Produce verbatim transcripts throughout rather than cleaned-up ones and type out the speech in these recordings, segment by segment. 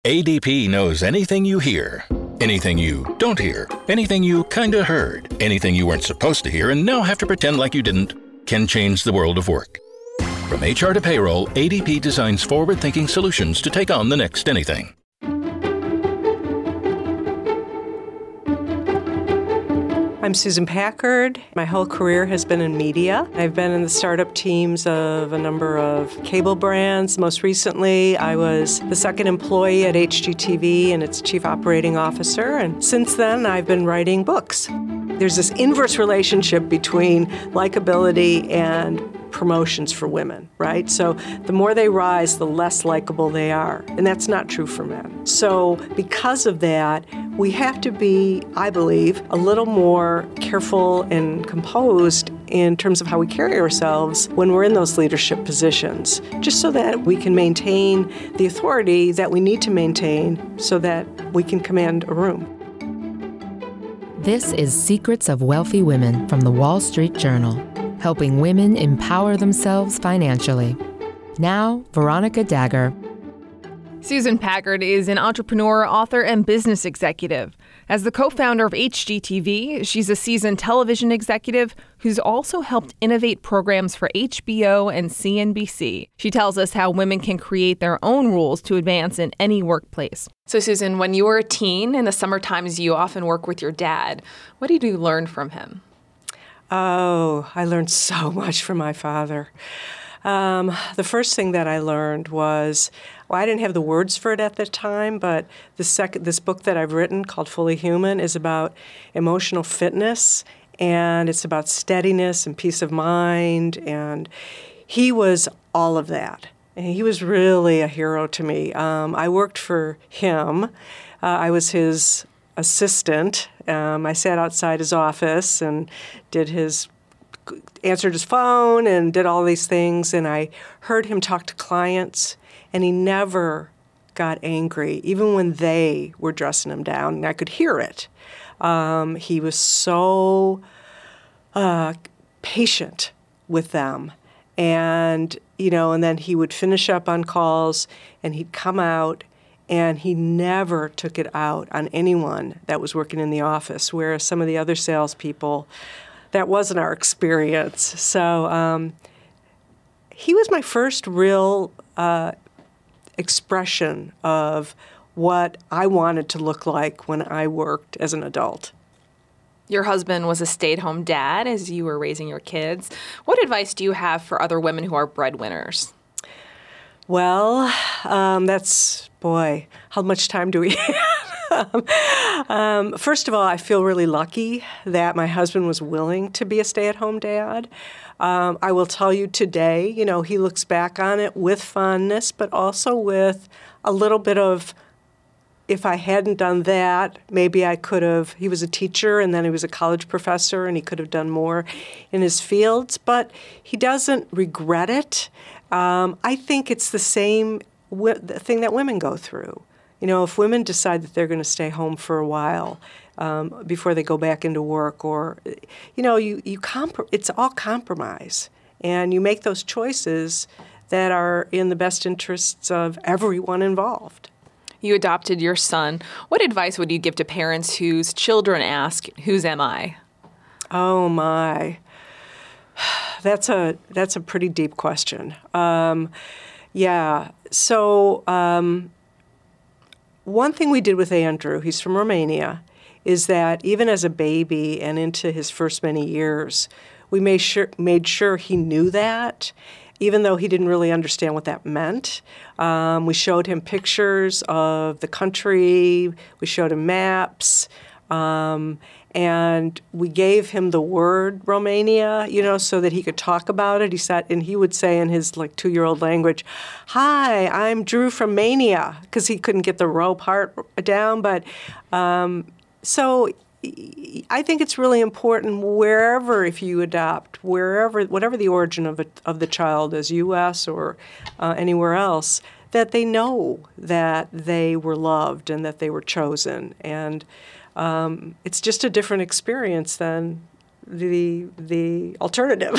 A D P knows anything you hear, anything you don't hear, anything you kinda heard, anything you weren't supposed to hear and now have to pretend like you didn't, can change the world of work. From H R to payroll, A D P designs forward-thinking solutions to take on the next anything. I'm Susan Packard. My whole career has been in media. I've been in the startup teams of a number of cable brands. Most recently, I was the second employee at H G T V and its chief operating officer. And since then, I've been writing books. There's this inverse relationship between likability and promotions for women, right? So the more they rise, the less likable they are. And that's not true for men. So because of that, we have to be, I believe, a little more careful and composed in terms of how we carry ourselves when we're in those leadership positions, just so that we can maintain the authority that we need to maintain so that we can command a room. This is Secrets of Wealthy Women from the Wall Street Journal, helping women empower themselves financially. Now, Veronica Dagher. Susan Packard is an entrepreneur, author, and business executive. As the co-founder of H G T V, she's a seasoned television executive who's also helped innovate programs for H B O and C N B C. She tells us how women can create their own rules to advance in any workplace. So, Susan, when you were a teen, in the summer times, you often work with your dad. What did you learn from him? Oh, I learned so much from my father. Um, the first thing that I learned was, well, I didn't have the words for it at the time, but the second, this book that I've written called Fully Human is about emotional fitness, and it's about steadiness and peace of mind, and he was all of that. And he was really a hero to me. Um, I worked for him. Uh, I was his assistant. Um, I sat outside his office and did his answered his phone and did all these things, and I heard him talk to clients, and he never got angry, even when they were dressing him down, and I could hear it. Um, he was so uh, patient with them, and, you know, and then he would finish up on calls, and he'd come out, and he never took it out on anyone that was working in the office, whereas some of the other salespeople, that wasn't our experience. So um, he was my first real uh, expression of what I wanted to look like when I worked as an adult. Your husband was a stay-at-home dad as you were raising your kids. What advice do you have for other women who are breadwinners? Well, um, that's, boy, how much time do we have? um, first of all, I feel really lucky that my husband was willing to be a stay-at-home dad. Um, I will tell you today, you know, he looks back on it with fondness, but also with a little bit of, if I hadn't done that, maybe I could have, he was a teacher and then he was a college professor and he could have done more in his fields, but he doesn't regret it. Um, I think it's the same w- thing that women go through. You know, if women decide that they're going to stay home for a while um, before they go back into work, or, you know, you, you comp- it's all compromise. And you make those choices that are in the best interests of everyone involved. You adopted your son. What advice would you give to parents whose children ask, "Whose am I?" Oh, my. That's a, that's a pretty deep question. Um, yeah, so... Um, One thing we did with Andrew, he's from Romania, is that even as a baby and into his first many years, we made sure, made sure he knew that, even though he didn't really understand what that meant. Um, we showed him pictures of the country, we showed him maps, um, and we gave him the word Romania, you know, so that he could talk about it. He sat and he would say in his like two-year-old language, "Hi, I'm Drew from Mania," because he couldn't get the row part down. But um, so I think it's really important wherever, if you adopt, wherever, whatever the origin of it, of the child is, U S or uh, anywhere else, that they know that they were loved and that they were chosen. And Um, it's just a different experience than the the alternative.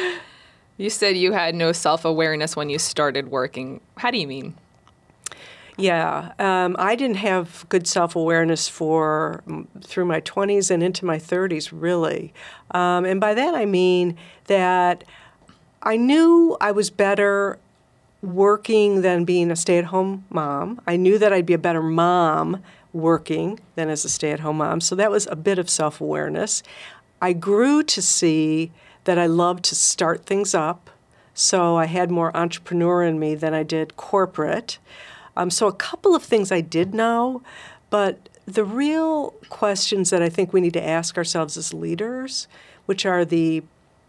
You said you had no self-awareness when you started working. How do you mean? Yeah, um, I didn't have good self-awareness for through my twenties and into my thirties, really. Um, and by that I mean that I knew I was better working than being a stay-at-home mom. I knew that I'd be a better mom working than as a stay-at-home mom. So that was a bit of self-awareness. I grew to see that I loved to start things up. So I had more entrepreneur in me than I did corporate. Um, so a couple of things I did know, but the real questions that I think we need to ask ourselves as leaders, which are the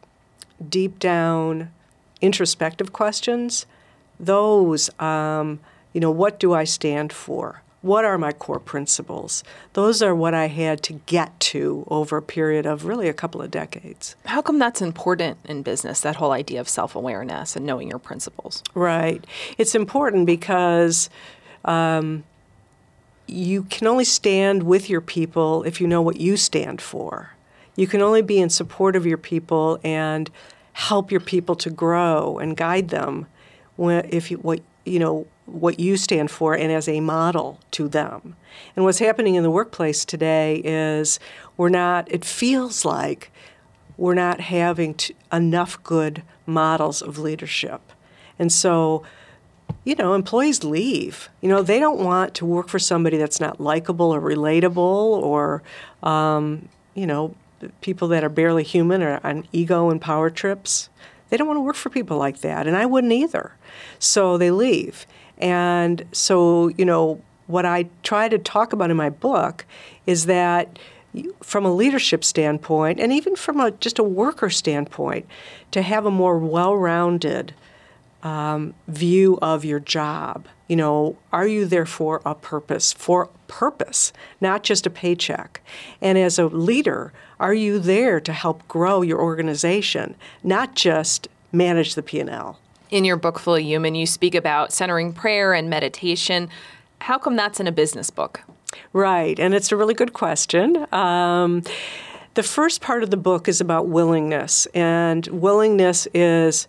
deep down introspective questions, those, um, you know, what do I stand for? What are my core principles? Those are what I had to get to over a period of really a couple of decades. How come that's important in business, that whole idea of self-awareness and knowing your principles? Right. It's important because um, you can only stand with your people if you know what you stand for. You can only be in support of your people and help your people to grow and guide them when, if you, what, you know, what you stand for and as a model to them. And what's happening in the workplace today is we're not, it feels like we're not having to, enough good models of leadership. And so, you know, employees leave. You know, they don't want to work for somebody that's not likable or relatable or, um, you know, people that are barely human or on ego and power trips. They don't want to work for people like that, and I wouldn't either. So they leave. And so, you know, what I try to talk about in my book is that from a leadership standpoint, and even from a just a worker standpoint, to have a more well-rounded um, view of your job. You know, are you there for a purpose? For purpose, not just a paycheck. And as a leader, are you there to help grow your organization, not just manage the P and L? In your book, Fully Human, you speak about centering prayer and meditation. How come that's in a business book? Right, and it's a really good question. Um, the first part of the book is about willingness, and willingness is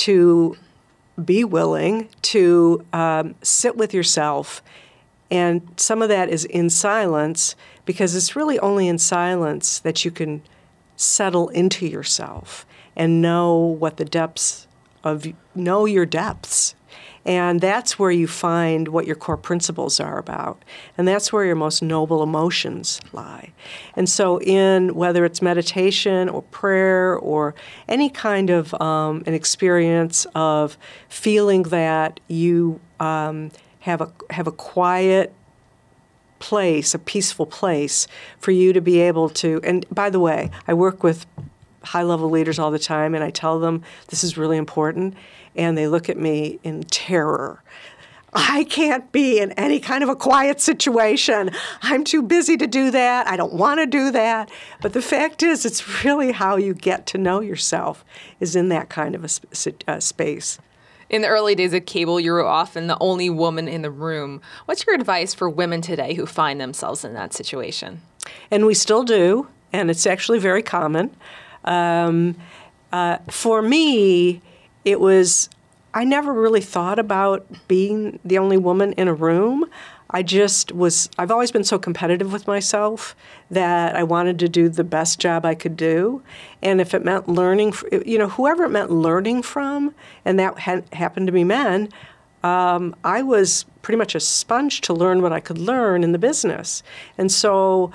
to be willing to um, sit with yourself, and some of that is in silence, because it's really only in silence that you can settle into yourself and know what the depths of, know your depths. And that's where you find what your core principles are about. And that's where your most noble emotions lie. And so in whether it's meditation or prayer or any kind of um, an experience of feeling that you um, have a have a quiet place, a peaceful place for you to be able to, and by the way, I work with high-level leaders all the time, and I tell them this is really important, and they look at me in terror. I can't be in any kind of a quiet situation. I'm too busy to do that. I don't want to do that. But the fact is, it's really how you get to know yourself is in that kind of a, sp- a space. In the early days of cable, you were often the only woman in the room. What's your advice for women today who find themselves in that situation? And we still do, and it's actually very common. Um, uh, for me, it was, I never really thought about being the only woman in a room. I just was, I've always been so competitive with myself that I wanted to do the best job I could do. And if it meant learning, you know, whoever it meant learning from, and that ha- happened to be men, um, I was pretty much a sponge to learn what I could learn in the business. And so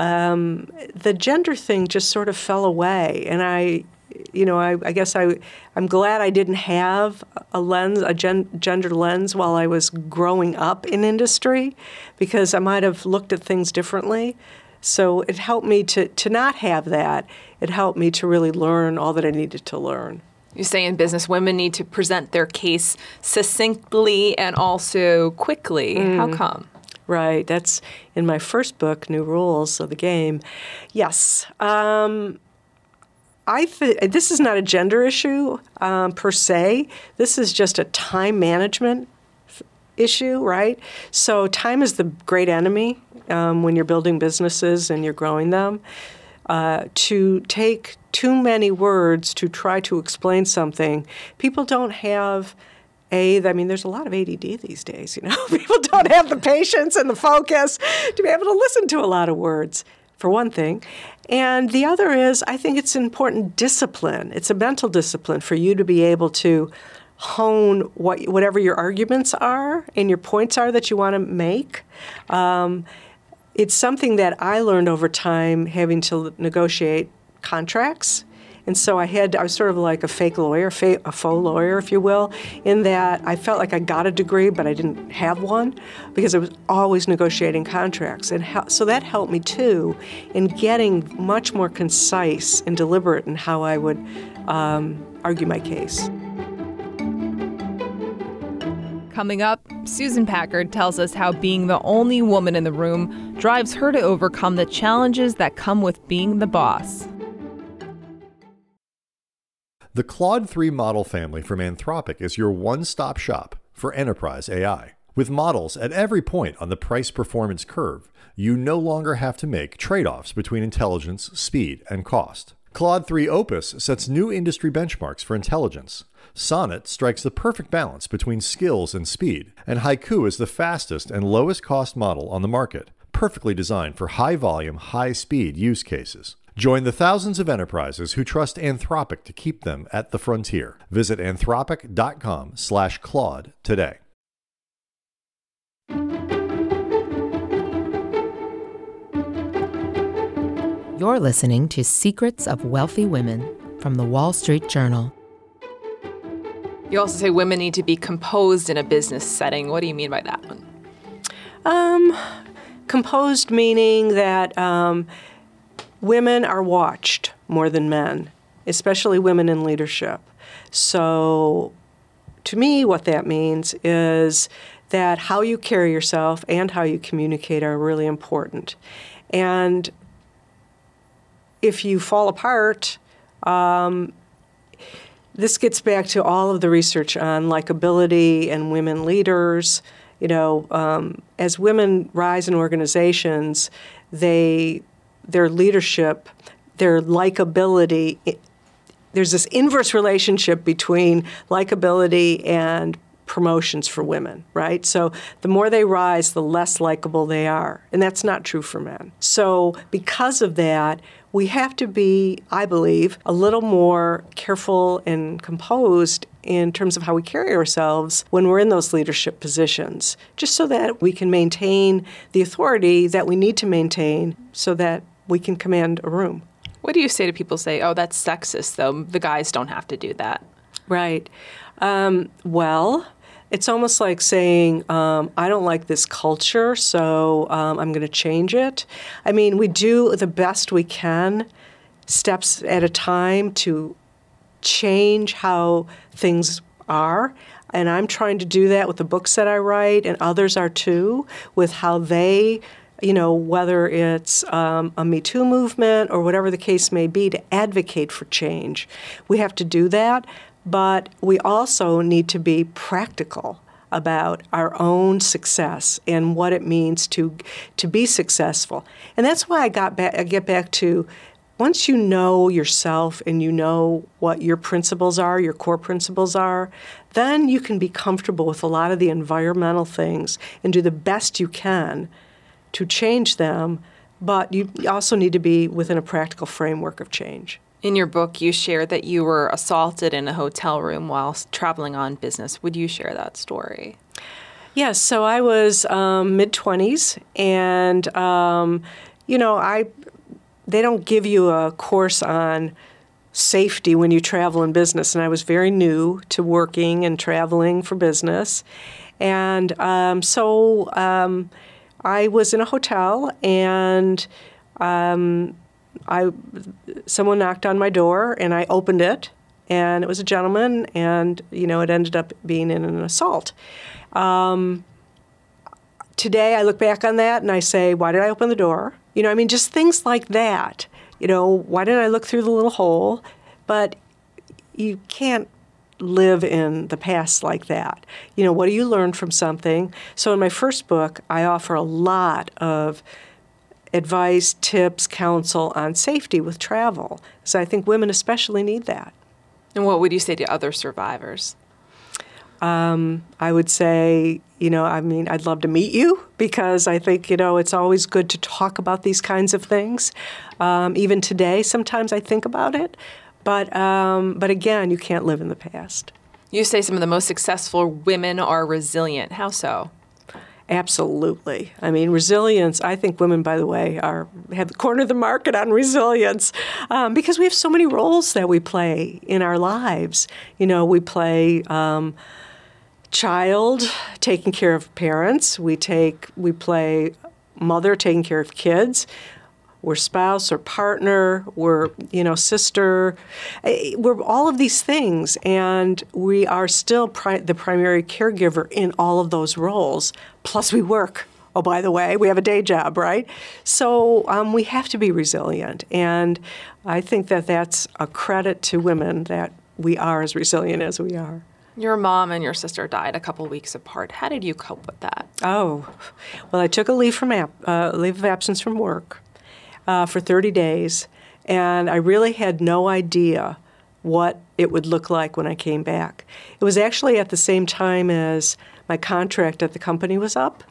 um, the gender thing just sort of fell away. And I, you know, I, I guess I, I'm glad I didn't have a lens, a gen, gender lens while I was growing up in industry, because I might have looked at things differently. So it helped me to, to not have that. It helped me to really learn all that I needed to learn. You say in business, women need to present their case succinctly and also quickly. Mm. How come? Right. That's in my first book, New Rules of the Game. Yes. Um, I th- this is not a gender issue um, per se. This is just a time management f- issue, right? So time is the great enemy um, when you're building businesses and you're growing them. Uh, to take too many words to try to explain something, people don't have A, I mean, there's a lot of A D D these days, you know. People don't have the patience and the focus to be able to listen to a lot of words, for one thing. And the other is, I think it's important discipline. It's a mental discipline for you to be able to hone what whatever your arguments are and your points are that you want to make. Um, it's something that I learned over time having to negotiate contracts. And so I had, I was sort of like a fake lawyer, a faux lawyer, if you will, in that I felt like I got a degree, but I didn't have one because I was always negotiating contracts. And so that helped me, too, in getting much more concise and deliberate in how I would um, argue my case. Coming up, Susan Packard tells us how being the only woman in the room drives her to overcome the challenges that come with being the boss. The Claude three model family from Anthropic is your one-stop shop for enterprise A I. With models at every point on the price-performance curve, you no longer have to make trade-offs between intelligence, speed, and cost. Claude three Opus sets new industry benchmarks for intelligence. Sonnet strikes the perfect balance between skills and speed, and Haiku is the fastest and lowest-cost model on the market, perfectly designed for high-volume, high-speed use cases. Join the thousands of enterprises who trust Anthropic to keep them at the frontier. Visit anthropic.com slash Claude today. You're listening to Secrets of Wealthy Women from the Wall Street Journal. You also say women need to be composed in a business setting. What do you mean by that one? Um, composed meaning that um, women are watched more than men, especially women in leadership. So to me, what that means is that how you carry yourself and how you communicate are really important. And if you fall apart, um, this gets back to all of the research on likability and women leaders. You know, um, as women rise in organizations, they their leadership, their likability, it, there's this inverse relationship between likability and promotions for women, right? So the more they rise, the less likable they are. And that's not true for men. So because of that, we have to be, I believe, a little more careful and composed in terms of how we carry ourselves when we're in those leadership positions, just so that we can maintain the authority that we need to maintain so that we can command a room. What do you say to people who say, oh, that's sexist, though? The guys don't have to do that. Right. Um, well, it's almost like saying, um, I don't like this culture, so um, I'm going to change it. I mean, we do the best we can, steps at a time, to change how things are. And I'm trying to do that with the books that I write, and others are too, with how they, you know, whether it's um, a Me Too movement or whatever the case may be, to advocate for change. We have to do that, but we also need to be practical about our own success and what it means to to be successful. And that's why I got back. I get back to, once you know yourself and you know what your principles are, your core principles are, then you can be comfortable with a lot of the environmental things and do the best you can to change them, but you also need to be within a practical framework of change. In your book, you shared that you were assaulted in a hotel room while traveling on business. Would you share that story? Yes, so I was um, mid-twenties, and, um, you know, I they don't give you a course on safety when you travel in business, and I was very new to working and traveling for business. And um, so um, I was in a hotel, and um, I someone knocked on my door, and I opened it, and it was a gentleman, and, you know, it ended up being in an assault. Um, today, I look back on that, and I say, why did I open the door? You know, I mean, just things like that. You know, why didn't I look through the little hole? But you can't live in the past like that. You know, what do you learn from something? So in my first book, I offer a lot of advice, tips, counsel on safety with travel. So I think women especially need that. And what would you say to other survivors? Um, I would say, you know, I mean, I'd love to meet you because I think, you know, it's always good to talk about these kinds of things. Um, even today, sometimes I think about it. But um, but again, you can't live in the past. You say some of the most successful women are resilient. How so? Absolutely. I mean, resilience, I think women, by the way, are have the corner of the market on resilience um, because we have so many roles that we play in our lives. You know, we play um, child, taking care of parents. We take we play mother, taking care of kids. We're spouse or partner, we're, you know, sister. We're all of these things, and we are still pri- the primary caregiver in all of those roles. Plus we work. Oh, by the way, we have a day job, right? So um, we have to be resilient, and I think that that's a credit to women that we are as resilient as we are. Your mom and your sister died a couple weeks apart. How did you cope with that? Oh, well, I took a leave from ap- uh, leave of absence from work. Uh, for thirty days, and I really had no idea what it would look like when I came back. It was actually at the same time as my contract at the company was up,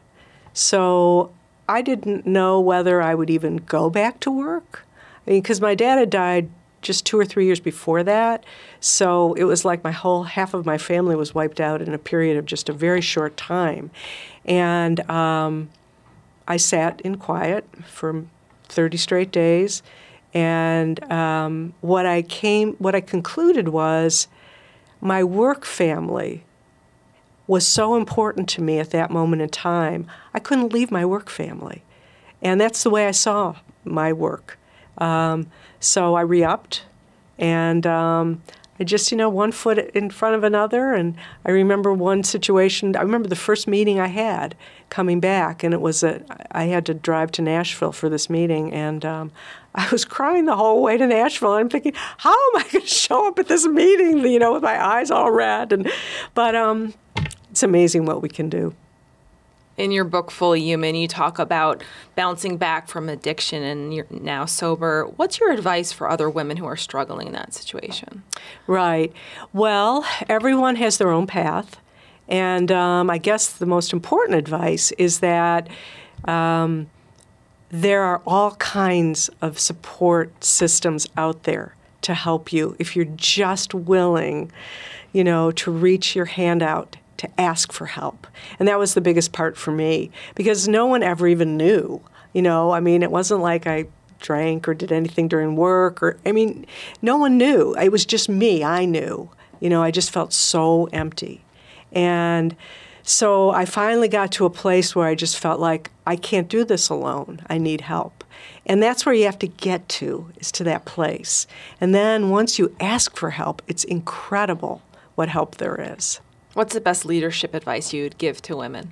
so I didn't know whether I would even go back to work. I mean, because my dad had died just two or three years before that, so it was like my whole half of my family was wiped out in a period of just a very short time, and um, I sat in quiet for thirty straight days, and um, what I came, what I concluded was, my work family was so important to me at that moment in time. I couldn't leave my work family, and that's the way I saw my work. Um, so I re-upped, and um, I just, you know, one foot in front of another. And I remember one situation. I remember the first meeting I had coming back, and it was a, I had to drive to Nashville for this meeting, and um, I was crying the whole way to Nashville. I'm thinking, how am I going to show up at this meeting, you know, with my eyes all red? And but um, it's amazing what we can do. In your book, Fully Human, you talk about bouncing back from addiction and you're now sober. What's your advice for other women who are struggling in that situation? Right. Well, everyone has their own path. And um, I guess the most important advice is that um, there are all kinds of support systems out there to help you if you're just willing, you know, to reach your hand out to ask for help. And that was the biggest part for me, because no one ever even knew. You know, I mean, it wasn't like I drank or did anything during work, or, I mean, no one knew. It was just me. I knew. You know, I just felt so empty. And so I finally got to a place where I just felt like I can't do this alone. I need help. And that's where you have to get to, is to that place. And then once you ask for help, it's incredible what help there is. What's the best leadership advice you'd give to women?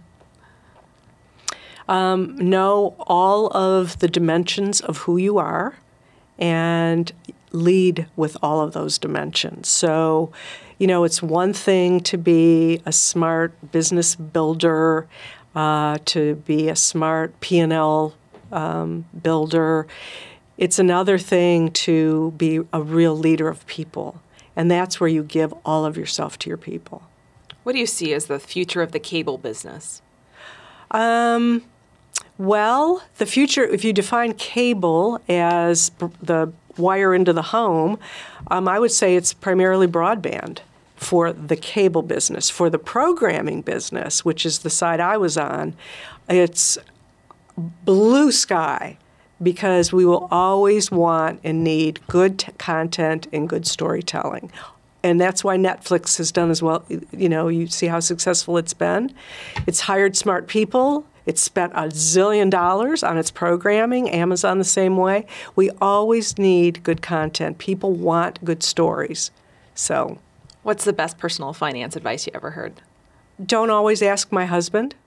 Um, know all of the dimensions of who you are and lead with all of those dimensions. So, you know, it's one thing to be a smart business builder, uh, to be a smart P and L um, builder. It's another thing to be a real leader of people. And that's where you give all of yourself to your people. What do you see as the future of the cable business? Um, well, the future, if you define cable as b- the wire into the home, um, I would say it's primarily broadband for the cable business. For the programming business, which is the side I was on, it's blue sky, because we will always want and need good t- content and good storytelling. And that's why Netflix has done as well. You know, you see how successful it's been. It's hired smart people. It's spent a zillion dollars on its programming. Amazon the same way. We always need good content. People want good stories. So, what's the best personal finance advice you ever heard? Don't always ask my husband.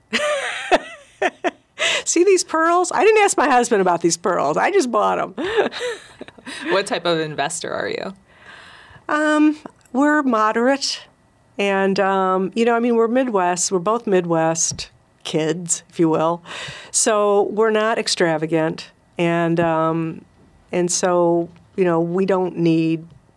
See these pearls? I didn't ask my husband about these pearls. I just bought them. What type of investor are you? Um, we're moderate. And, um, you know, I mean, we're Midwest. We're both Midwest kids, if you will. So we're not extravagant. And, um, and so, you know, we don't need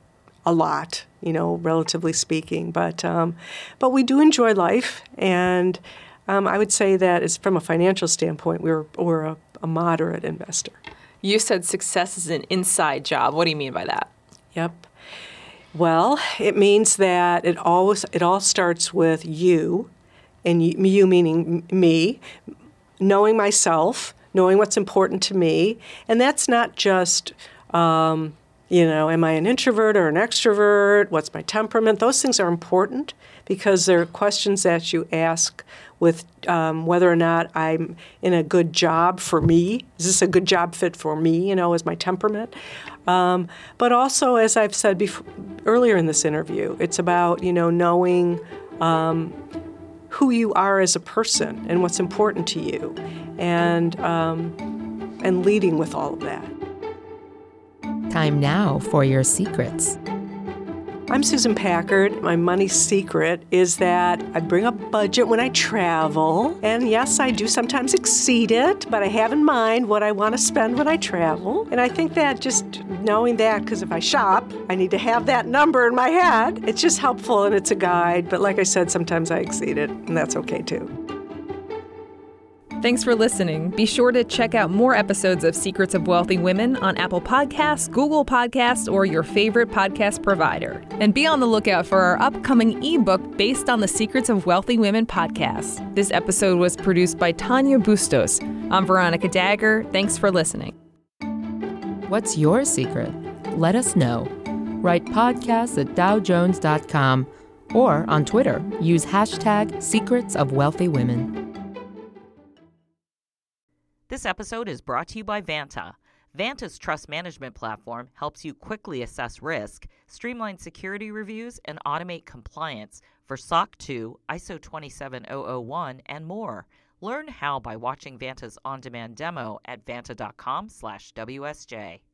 a lot, you know, relatively speaking. But um, but we do enjoy life, and um, I would say that is from a financial standpoint, we're we're a, a moderate investor. You said success is an inside job. What do you mean by that? Yep. Well, it means that it always it all starts with you, and you, you meaning me, knowing myself, knowing what's important to me, and that's not just, um, you know, am I an introvert or an extrovert? What's my temperament? Those things are important because they're questions that you ask with um, whether or not I'm in a good job for me. Is this a good job fit for me, you know, as my temperament? Um, but also, as I've said before, earlier in this interview, it's about, you know, knowing um, who you are as a person and what's important to you, and um, and leading with all of that. Time now for your secrets. I'm Susan Packard. My money secret is that I bring a budget when I travel. And yes, I do sometimes exceed it, but I have in mind what I want to spend when I travel. And I think that just knowing that, because if I shop, I need to have that number in my head. It's just helpful and it's a guide. But like I said, sometimes I exceed it, and that's okay too. Thanks for listening. Be sure to check out more episodes of Secrets of Wealthy Women on Apple Podcasts, Google Podcasts, or your favorite podcast provider. And be on the lookout for our upcoming ebook based on the Secrets of Wealthy Women podcast. This episode was produced by Tanya Bustos. I'm Veronica Dagger. Thanks for listening. What's your secret? Let us know. Write podcasts at dow jones dot com or on Twitter, use hashtag Secrets of Wealthy Women. This episode is brought to you by Vanta. Vanta's trust management platform helps you quickly assess risk, streamline security reviews, and automate compliance for S O C two, I S O twenty-seven thousand one, and more. Learn how by watching Vanta's on-demand demo at vanta dot com slash W S J.